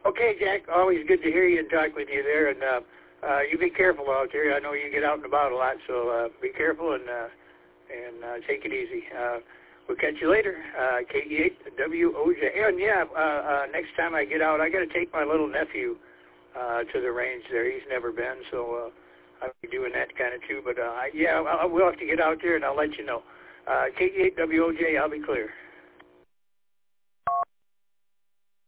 Okay, Jack, always good to hear you and talk with you there, and you be careful out there. I know you get out and about a lot, so be careful and take it easy. We'll catch you later. KE8WOJ. And next time I get out, I got to take my little nephew to the range there. He's never been, so I'll be doing that kind of too. But we'll have to get out there, and I'll let you know. KE8WOJ, I'll be clear.